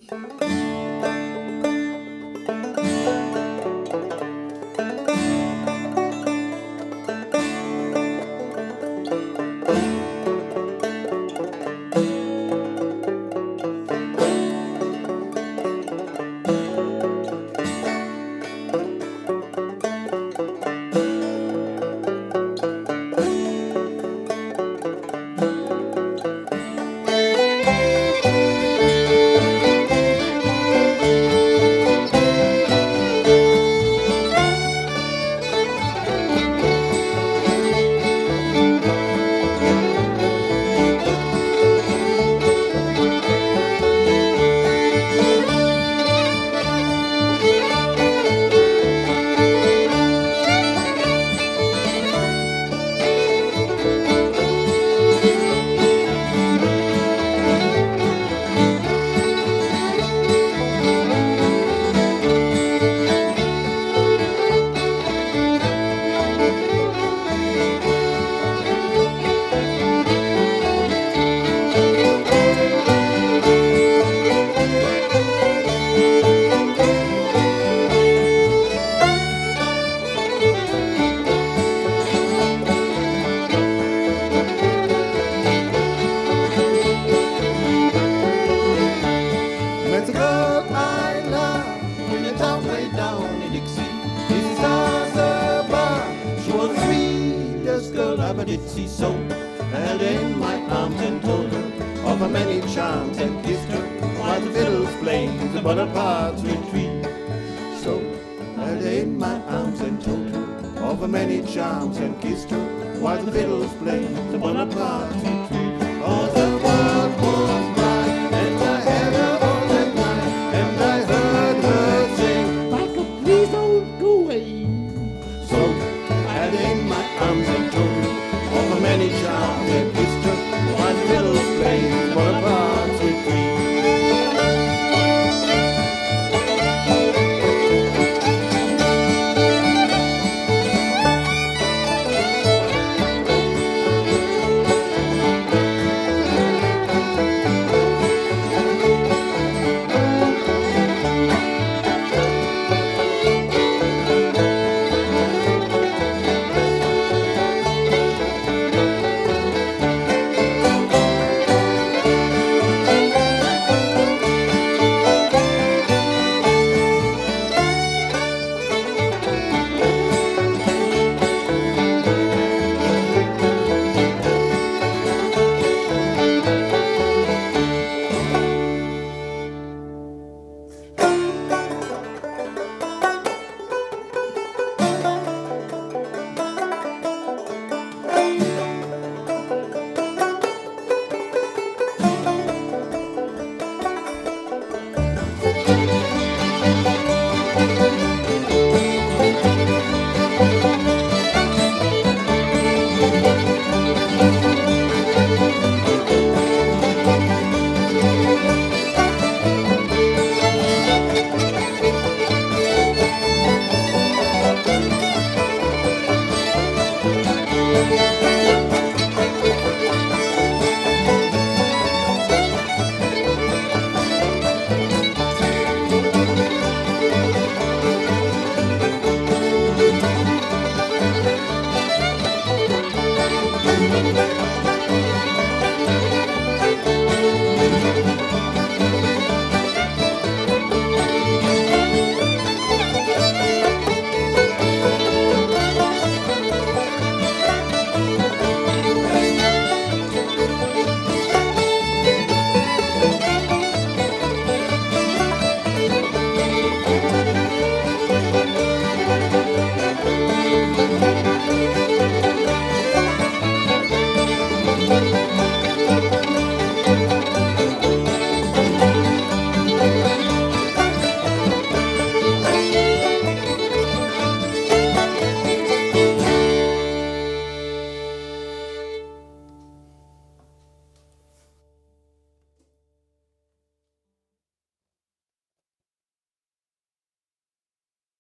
Met a girl I love in a town way down in Dixie. This is Azaba. She was the sweetest girl I ever did see. So I held her in my arms and told her of her many charms and kissed her while the fiddles played the Bonaparte's retreat. So I held her in my arms and told her of her many charms and kissed her while the fiddles played the Bonaparte's retreat.